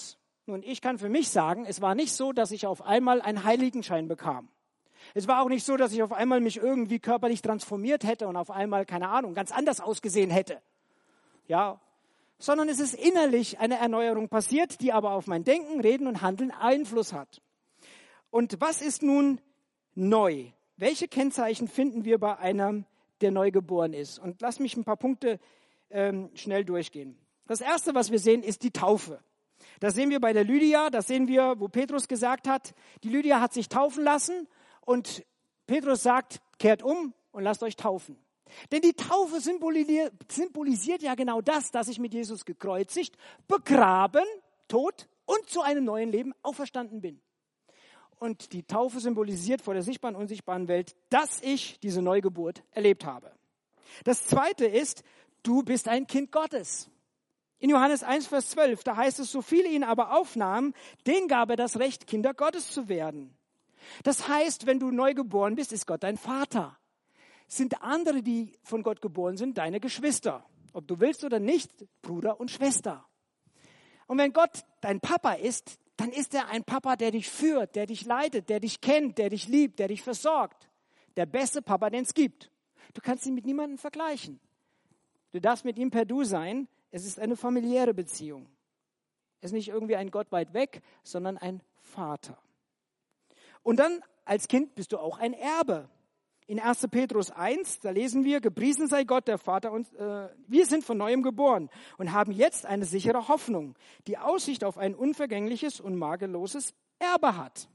Nun, ich kann für mich sagen, es war nicht so, dass ich auf einmal einen Heiligenschein bekam. Es war auch nicht so, dass ich auf einmal mich irgendwie körperlich transformiert hätte und auf einmal, keine Ahnung, ganz anders ausgesehen hätte. Ja, sondern es ist innerlich eine Erneuerung passiert, die aber auf mein Denken, Reden und Handeln Einfluss hat. Und was ist nun neu? Welche Kennzeichen finden wir bei einem, der neu geboren ist? Und lass mich ein paar Punkte schnell durchgehen. Das Erste, was wir sehen, ist die Taufe. Das sehen wir bei der Lydia, das sehen wir, wo Petrus gesagt hat, die Lydia hat sich taufen lassen und Petrus sagt, kehrt um und lasst euch taufen. Denn die Taufe symbolisiert ja genau das, dass ich mit Jesus gekreuzigt, begraben, tot und zu einem neuen Leben auferstanden bin. Und die Taufe symbolisiert vor der sichtbaren und unsichtbaren Welt, dass ich diese Neugeburt erlebt habe. Das Zweite ist, du bist ein Kind Gottes. In Johannes 1, Vers 12, da heißt es, so viele ihn aber aufnahmen, denen gab er das Recht, Kinder Gottes zu werden. Das heißt, wenn du neu geboren bist, ist Gott dein Vater. Sind andere, die von Gott geboren sind, deine Geschwister. Ob du willst oder nicht, Bruder und Schwester. Und wenn Gott dein Papa ist, dann ist er ein Papa, der dich führt, der dich leitet, der dich kennt, der dich liebt, der dich versorgt. Der beste Papa, den es gibt. Du kannst ihn mit niemandem vergleichen. Du darfst mit ihm per Du sein. Es ist eine familiäre Beziehung. Es ist nicht irgendwie ein Gott weit weg, sondern ein Vater. Und dann als Kind bist du auch ein Erbe. In 1. Petrus 1, da lesen wir, gepriesen sei Gott, der Vater, und wir sind von Neuem geboren und haben jetzt eine sichere Hoffnung, die Aussicht auf ein unvergängliches und makelloses Erbe hat.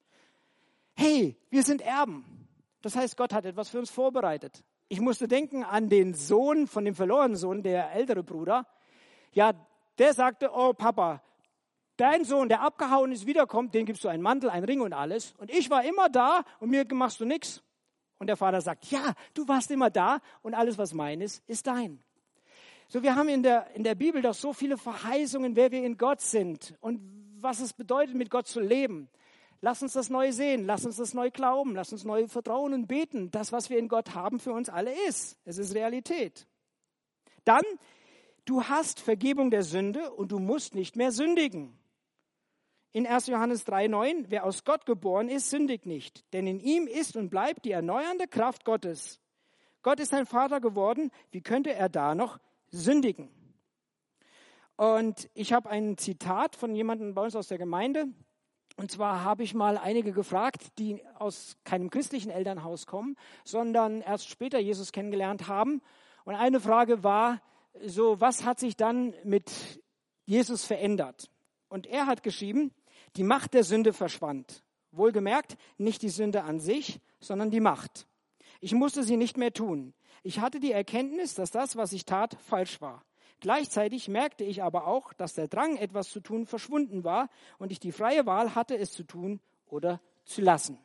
Hey, wir sind Erben. Das heißt, Gott hat etwas für uns vorbereitet. Ich musste denken an den Sohn von dem verlorenen Sohn, der ältere Bruder. Ja, der sagte, oh Papa, dein Sohn, der abgehauen ist, wiederkommt, dem gibst du einen Mantel, einen Ring und alles. Und ich war immer da und mir machst du nichts. Und der Vater sagt, ja, du warst immer da und alles, was mein ist dein. So, wir haben in der Bibel doch so viele Verheißungen, wer wir in Gott sind und was es bedeutet, mit Gott zu leben. Lass uns das neu sehen, lass uns das neu glauben, lass uns neu vertrauen und beten. Das, was wir in Gott haben, für uns alle ist. Es ist Realität. Dann, du hast Vergebung der Sünde und du musst nicht mehr sündigen. In 1. Johannes 3,9, wer aus Gott geboren ist, sündigt nicht, denn in ihm ist und bleibt die erneuernde Kraft Gottes. Gott ist ein Vater geworden, wie könnte er da noch sündigen? Und ich habe ein Zitat von jemandem bei uns aus der Gemeinde, und zwar habe ich mal einige gefragt, die aus keinem christlichen Elternhaus kommen, sondern erst später Jesus kennengelernt haben. Und eine Frage war so, was hat sich dann mit Jesus verändert? Und er hat geschrieben, die Macht der Sünde verschwand. Wohlgemerkt, nicht die Sünde an sich, sondern die Macht. Ich musste sie nicht mehr tun. Ich hatte die Erkenntnis, dass das, was ich tat, falsch war. Gleichzeitig merkte ich aber auch, dass der Drang, etwas zu tun, verschwunden war und ich die freie Wahl hatte, es zu tun oder zu lassen.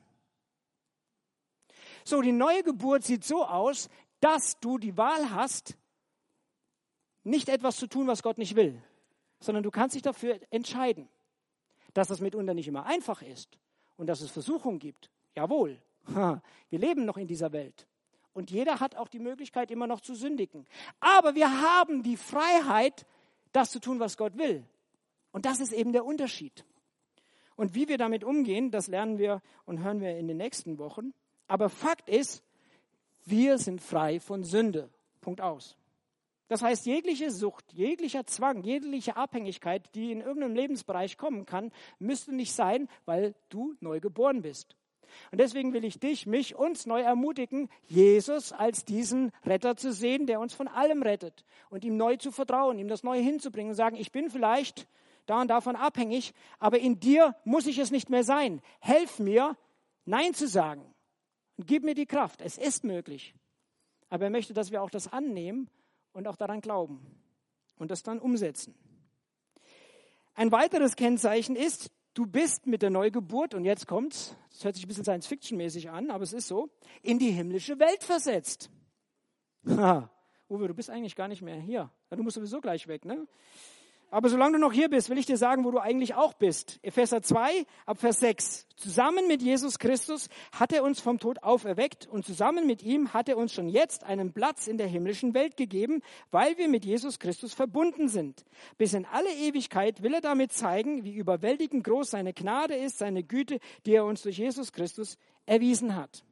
So, die neue Geburt sieht so aus, dass du die Wahl hast, nicht etwas zu tun, was Gott nicht will, sondern du kannst dich dafür entscheiden. Dass das mitunter nicht immer einfach ist und dass es Versuchungen gibt. Jawohl, wir leben noch in dieser Welt. Und jeder hat auch die Möglichkeit, immer noch zu sündigen. Aber wir haben die Freiheit, das zu tun, was Gott will. Und das ist eben der Unterschied. Und wie wir damit umgehen, das lernen wir und hören wir in den nächsten Wochen. Aber Fakt ist, wir sind frei von Sünde. Punkt aus. Das heißt, jegliche Sucht, jeglicher Zwang, jegliche Abhängigkeit, die in irgendeinem Lebensbereich kommen kann, müsste nicht sein, weil du neu geboren bist. Und deswegen will ich dich, mich, uns neu ermutigen, Jesus als diesen Retter zu sehen, der uns von allem rettet und ihm neu zu vertrauen, ihm das Neue hinzubringen und sagen, ich bin vielleicht da und davon abhängig, aber in dir muss ich es nicht mehr sein. Helf mir, Nein zu sagen und gib mir die Kraft. Es ist möglich. Aber er möchte, dass wir auch das annehmen und auch daran glauben und das dann umsetzen. Ein weiteres Kennzeichen ist, du bist mit der Neugeburt, und jetzt kommt's, das hört sich ein bisschen Science-Fiction-mäßig an, aber es ist so, in die himmlische Welt versetzt. Uwe, du bist eigentlich gar nicht mehr hier. Du musst sowieso gleich weg, ne? Aber solange du noch hier bist, will ich dir sagen, wo du eigentlich auch bist. Epheser 2, ab Vers 6. Zusammen mit Jesus Christus hat er uns vom Tod auferweckt und zusammen mit ihm hat er uns schon jetzt einen Platz in der himmlischen Welt gegeben, weil wir mit Jesus Christus verbunden sind. Bis in alle Ewigkeit will er damit zeigen, wie überwältigend groß seine Gnade ist, seine Güte, die er uns durch Jesus Christus erwiesen hat.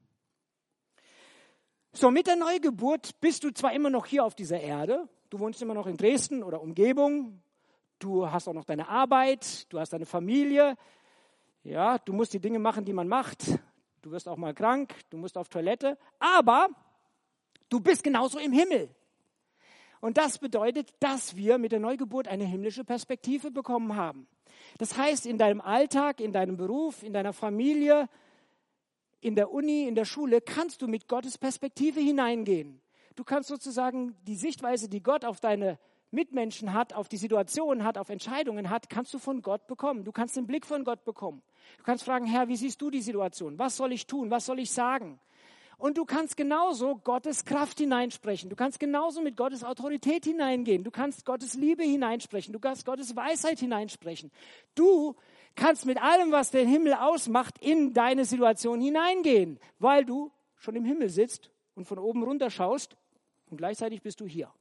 So, mit der Neugeburt bist du zwar immer noch hier auf dieser Erde, du wohnst immer noch in Dresden oder Umgebung, du hast auch noch deine Arbeit, du hast deine Familie, ja, du musst die Dinge machen, die man macht, du wirst auch mal krank, du musst auf Toilette, aber du bist genauso im Himmel. Und das bedeutet, dass wir mit der Neugeburt eine himmlische Perspektive bekommen haben. Das heißt, in deinem Alltag, in deinem Beruf, in deiner Familie, in der Uni, in der Schule, kannst du mit Gottes Perspektive hineingehen. Du kannst sozusagen die Sichtweise, die Gott auf deine Mitmenschen hat, auf die Situation hat, auf Entscheidungen hat, kannst du von Gott bekommen. Du kannst den Blick von Gott bekommen. Du kannst fragen, Herr, wie siehst du die Situation? Was soll ich tun? Was soll ich sagen? Und du kannst genauso Gottes Kraft hineinsprechen. Du kannst genauso mit Gottes Autorität hineingehen. Du kannst Gottes Liebe hineinsprechen. Du kannst Gottes Weisheit hineinsprechen. Du kannst mit allem, was den Himmel ausmacht, in deine Situation hineingehen, weil du schon im Himmel sitzt und von oben runter schaust und gleichzeitig bist du hier.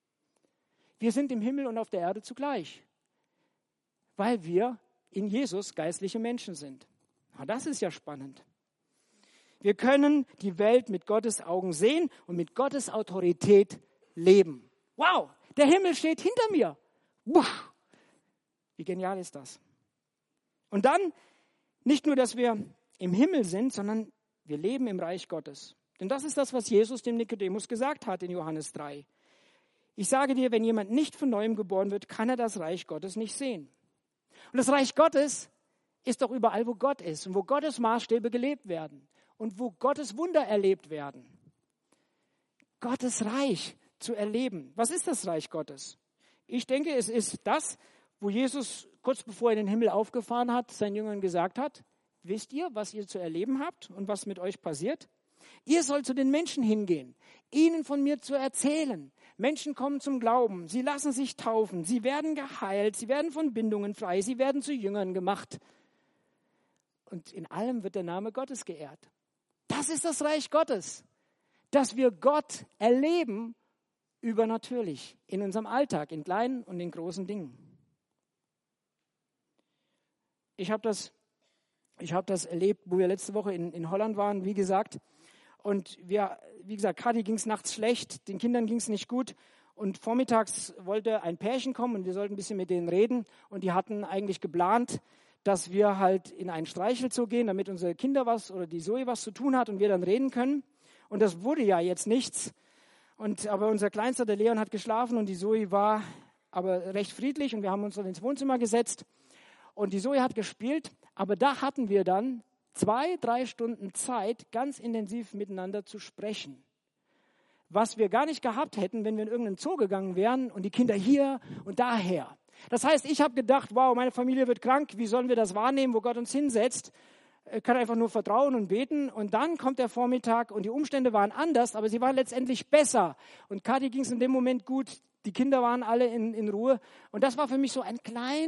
Wir sind im Himmel und auf der Erde zugleich, weil wir in Jesus geistliche Menschen sind. Na, das ist ja spannend. Wir können die Welt mit Gottes Augen sehen und mit Gottes Autorität leben. Wow, der Himmel steht hinter mir. Buch. Wie genial ist das? Und dann nicht nur, dass wir im Himmel sind, sondern wir leben im Reich Gottes. Denn das ist das, was Jesus dem Nikodemus gesagt hat in Johannes 3. Ich sage dir, wenn jemand nicht von Neuem geboren wird, kann er das Reich Gottes nicht sehen. Und das Reich Gottes ist doch überall, wo Gott ist und wo Gottes Maßstäbe gelebt werden und wo Gottes Wunder erlebt werden. Gottes Reich zu erleben. Was ist das Reich Gottes? Ich denke, es ist das, wo Jesus kurz bevor er in den Himmel aufgefahren hat, seinen Jüngern gesagt hat, wisst ihr, was ihr zu erleben habt und was mit euch passiert? Ihr sollt zu den Menschen hingehen, ihnen von mir zu erzählen. Menschen kommen zum Glauben, sie lassen sich taufen, sie werden geheilt, sie werden von Bindungen frei, sie werden zu Jüngern gemacht. Und in allem wird der Name Gottes geehrt. Das ist das Reich Gottes, dass wir Gott erleben übernatürlich in unserem Alltag, in kleinen und in großen Dingen. Ich habe das erlebt, wo wir letzte Woche in Holland waren, wie gesagt. Und wie gesagt, Kathi ging es nachts schlecht, den Kindern ging es nicht gut. Und vormittags wollte ein Pärchen kommen und wir sollten ein bisschen mit denen reden. Und die hatten eigentlich geplant, dass wir halt in einen Streichelzoo gehen, damit unsere Kinder was oder die Zoe was zu tun hat und wir dann reden können. Und das wurde ja jetzt nichts. Aber unser Kleinster, der Leon, hat geschlafen und die Zoe war aber recht friedlich und wir haben uns dann ins Wohnzimmer gesetzt. Und die Zoe hat gespielt, aber da hatten wir dann 2-3 Stunden Zeit, ganz intensiv miteinander zu sprechen. Was wir gar nicht gehabt hätten, wenn wir in irgendeinen Zoo gegangen wären und die Kinder hier und daher. Das heißt, ich habe gedacht, wow, meine Familie wird krank, wie sollen wir das wahrnehmen, wo Gott uns hinsetzt? Ich kann einfach nur vertrauen und beten. Und dann kommt der Vormittag und die Umstände waren anders, aber sie waren letztendlich besser. Und Kathi ging es in dem Moment gut, die Kinder waren alle in Ruhe. Und das war für mich so ein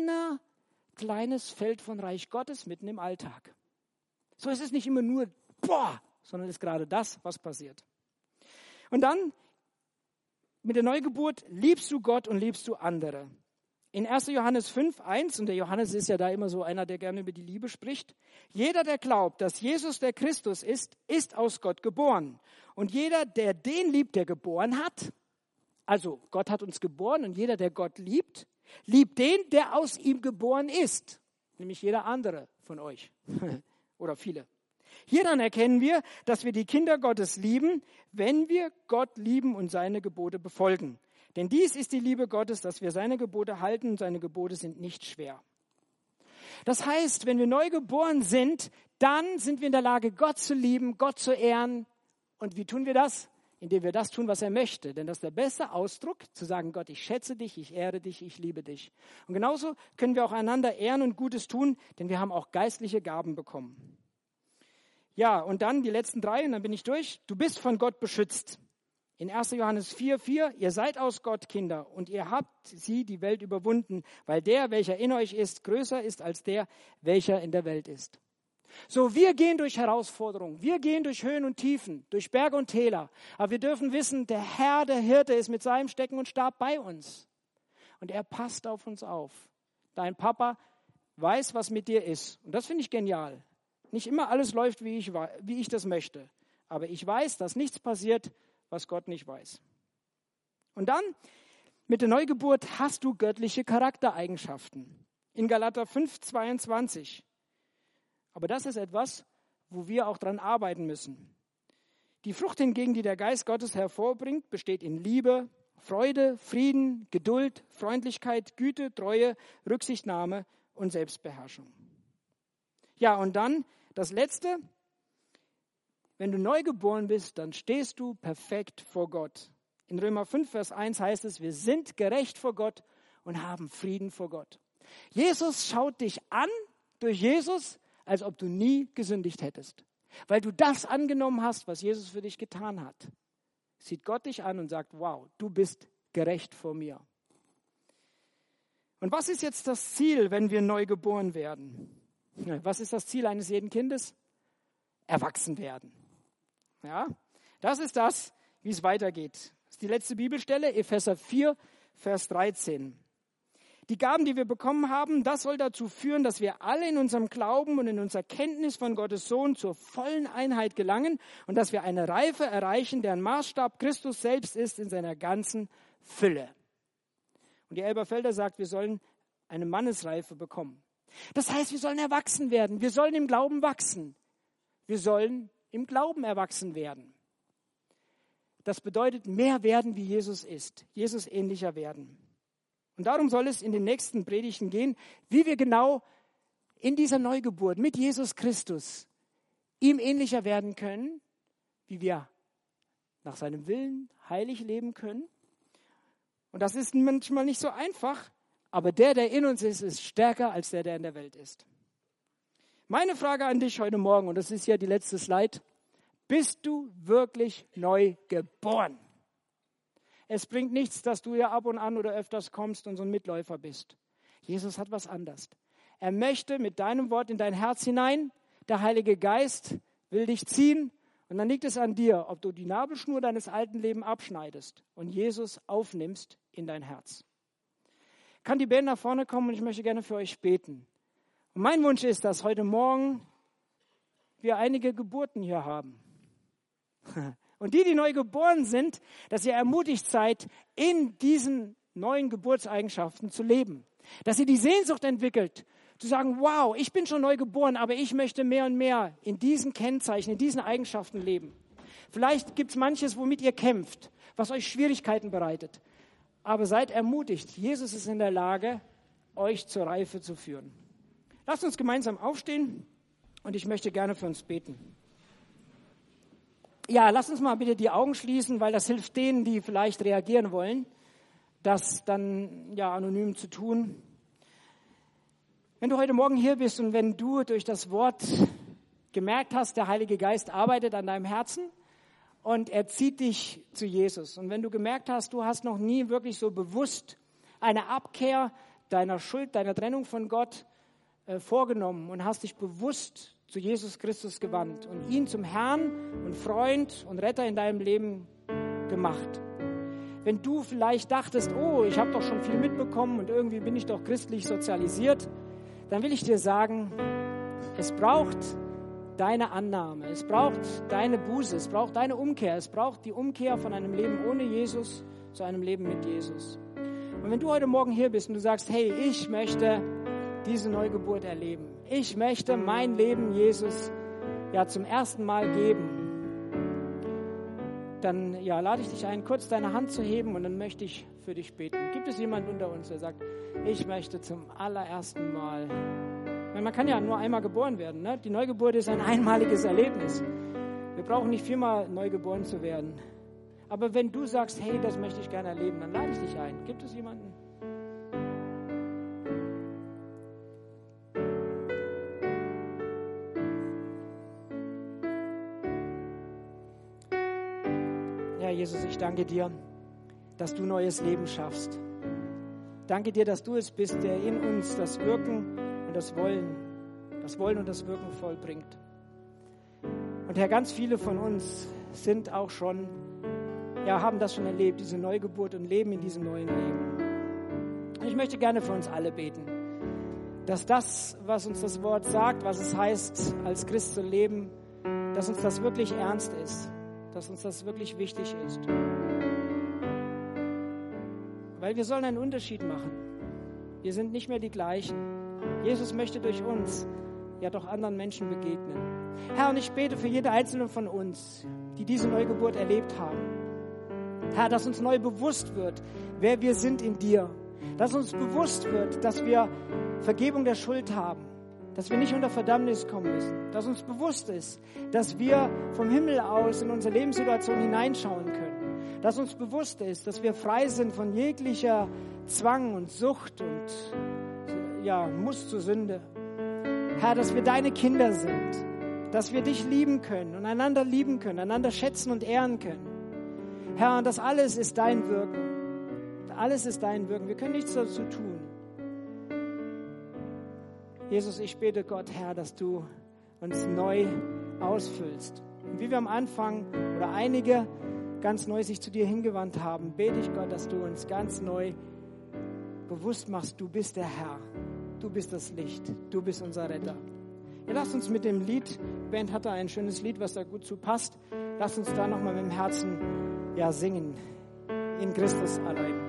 kleines Feld von Reich Gottes mitten im Alltag. So ist es nicht immer nur, sondern es ist gerade das, was passiert. Und dann, mit der Neugeburt, liebst du Gott und liebst du andere. In 1. Johannes 5,1, und der Johannes ist ja da immer so einer, der gerne über die Liebe spricht. Jeder, der glaubt, dass Jesus der Christus ist, ist aus Gott geboren. Und jeder, der den liebt, der geboren hat, also Gott hat uns geboren und jeder, der Gott liebt, liebt den, der aus ihm geboren ist. Nämlich jeder andere von euch. Oder viele. Hieran erkennen wir, dass wir die Kinder Gottes lieben, wenn wir Gott lieben und seine Gebote befolgen. Denn dies ist die Liebe Gottes, dass wir seine Gebote halten und seine Gebote sind nicht schwer. Das heißt, wenn wir neu geboren sind, dann sind wir in der Lage, Gott zu lieben, Gott zu ehren. Und wie tun wir das? Indem wir das tun, was er möchte. Denn das ist der beste Ausdruck, zu sagen, Gott, ich schätze dich, ich ehre dich, ich liebe dich. Und genauso können wir auch einander ehren und Gutes tun, denn wir haben auch geistliche Gaben bekommen. Ja, und dann die letzten 3, und dann bin ich durch. Du bist von Gott beschützt. In 1. Johannes 4,4, ihr seid aus Gott Kinder und ihr habt sie, die Welt, überwunden, weil der, welcher in euch ist, größer ist als der, welcher in der Welt ist. So, wir gehen durch Herausforderungen, wir gehen durch Höhen und Tiefen, durch Berge und Täler, aber wir dürfen wissen, der Herr, der Hirte, ist mit seinem Stecken und Stab bei uns und er passt auf uns auf. Dein Papa weiß, was mit dir ist und das finde ich genial. Nicht immer alles läuft, wie ich das möchte, aber ich weiß, dass nichts passiert, was Gott nicht weiß. Und dann, mit der Neugeburt hast du göttliche Charaktereigenschaften. In Galater 5,22. Aber das ist etwas, wo wir auch dran arbeiten müssen. Die Frucht hingegen, die der Geist Gottes hervorbringt, besteht in Liebe, Freude, Frieden, Geduld, Freundlichkeit, Güte, Treue, Rücksichtnahme und Selbstbeherrschung. Ja, und dann das Letzte. Wenn du neu geboren bist, dann stehst du perfekt vor Gott. In Römer 5, Vers 1 heißt es, wir sind gerecht vor Gott und haben Frieden vor Gott. Jesus schaut dich an durch Jesus, als ob du nie gesündigt hättest. Weil du das angenommen hast, was Jesus für dich getan hat. Sieht Gott dich an und sagt, wow, du bist gerecht vor mir. Und was ist jetzt das Ziel, wenn wir neu geboren werden? Was ist das Ziel eines jeden Kindes? Erwachsen werden. Ja, das ist das, wie es weitergeht. Das ist die letzte Bibelstelle, Epheser 4, Vers 13. Die Gaben, die wir bekommen haben, das soll dazu führen, dass wir alle in unserem Glauben und in unserer Kenntnis von Gottes Sohn zur vollen Einheit gelangen und dass wir eine Reife erreichen, deren Maßstab Christus selbst ist in seiner ganzen Fülle. Und die Elberfelder sagt, wir sollen eine Mannesreife bekommen. Das heißt, wir sollen erwachsen werden, wir sollen im Glauben wachsen, wir sollen im Glauben erwachsen werden. Das bedeutet, mehr werden, wie Jesus ist, Jesus ähnlicher werden. Und darum soll es in den nächsten Predigten gehen, wie wir genau in dieser Neugeburt mit Jesus Christus ihm ähnlicher werden können, wie wir nach seinem Willen heilig leben können. Und das ist manchmal nicht so einfach, aber der in uns ist, ist stärker als der in der Welt ist. Meine Frage an dich heute Morgen, und das ist ja die letzte Slide, bist du wirklich neu geboren? Es bringt nichts, dass du ja ab und an oder öfters kommst und so ein Mitläufer bist. Jesus hat was anderes. Er möchte mit deinem Wort in dein Herz hinein, der Heilige Geist will dich ziehen und dann liegt es an dir, ob du die Nabelschnur deines alten Lebens abschneidest und Jesus aufnimmst in dein Herz. Kann die Band nach vorne kommen und ich möchte gerne für euch beten. Und mein Wunsch ist, dass heute Morgen wir einige Geburten hier haben. Und die neu geboren sind, dass ihr ermutigt seid, in diesen neuen Geburtseigenschaften zu leben. Dass ihr die Sehnsucht entwickelt, zu sagen, wow, ich bin schon neu geboren, aber ich möchte mehr und mehr in diesen Kennzeichen, in diesen Eigenschaften leben. Vielleicht gibt es manches, womit ihr kämpft, was euch Schwierigkeiten bereitet. Aber seid ermutigt, Jesus ist in der Lage, euch zur Reife zu führen. Lasst uns gemeinsam aufstehen und ich möchte gerne für uns beten. Ja, lasst uns mal bitte die Augen schließen, weil das hilft denen, die vielleicht reagieren wollen, das dann ja anonym zu tun. Wenn du heute Morgen hier bist und wenn du durch das Wort gemerkt hast, der Heilige Geist arbeitet an deinem Herzen und er zieht dich zu Jesus. Und wenn du gemerkt hast, du hast noch nie wirklich so bewusst eine Abkehr deiner Schuld, deiner Trennung von Gott vorgenommen und hast dich bewusst zu Jesus Christus gewandt und ihn zum Herrn und Freund und Retter in deinem Leben gemacht. Wenn du vielleicht dachtest, oh, ich habe doch schon viel mitbekommen und irgendwie bin ich doch christlich sozialisiert, dann will ich dir sagen, es braucht deine Annahme, es braucht deine Buße, es braucht deine Umkehr, es braucht die Umkehr von einem Leben ohne Jesus zu einem Leben mit Jesus. Und wenn du heute Morgen hier bist und du sagst, hey, ich möchte diese Neugeburt erleben. Ich möchte mein Leben Jesus ja zum ersten Mal geben. Dann ja, lade ich dich ein, kurz deine Hand zu heben und dann möchte ich für dich beten. Gibt es jemanden unter uns, der sagt, ich möchte zum allerersten Mal. Man kann ja nur einmal geboren werden. Ne? Die Neugeburt ist ein einmaliges Erlebnis. Wir brauchen nicht viermal neu geboren zu werden. Aber wenn du sagst, hey, das möchte ich gerne erleben, dann lade ich dich ein. Gibt es jemanden? Herr Jesus, ich danke dir, dass du neues Leben schaffst. Danke dir, dass du es bist, der in uns das Wirken und das Wollen und das Wirken vollbringt. Und Herr, ganz viele von uns sind auch schon, haben das schon erlebt, diese Neugeburt und leben in diesem neuen Leben. Und ich möchte gerne für uns alle beten, dass das, was uns das Wort sagt, was es heißt, als Christ zu leben, dass uns das wirklich ernst ist, dass uns das wirklich wichtig ist. Weil wir sollen einen Unterschied machen. Wir sind nicht mehr die gleichen. Jesus möchte durch uns doch anderen Menschen begegnen. Herr, und ich bete für jede einzelne von uns, die diese Neugeburt erlebt haben. Herr, dass uns neu bewusst wird, wer wir sind in dir. Dass uns bewusst wird, dass wir Vergebung der Schuld haben. Dass wir nicht unter Verdammnis kommen müssen. Dass uns bewusst ist, dass wir vom Himmel aus in unsere Lebenssituation hineinschauen können. Dass uns bewusst ist, dass wir frei sind von jeglicher Zwang und Sucht und Muss zur Sünde. Herr, dass wir deine Kinder sind. Dass wir dich lieben können und einander lieben können, einander schätzen und ehren können. Herr, und das alles ist dein Wirken. Alles ist dein Wirken. Wir können nichts dazu tun. Jesus, ich bete Gott, Herr, dass du uns neu ausfüllst. Und wie wir am Anfang oder einige ganz neu sich zu dir hingewandt haben, bete ich Gott, dass du uns ganz neu bewusst machst, du bist der Herr. Du bist das Licht. Du bist unser Retter. Ja, lasst uns mit dem Lied, die Band hat da ein schönes Lied, was da gut zu passt. Lasst uns da nochmal mit dem Herzen singen. In Christus allein.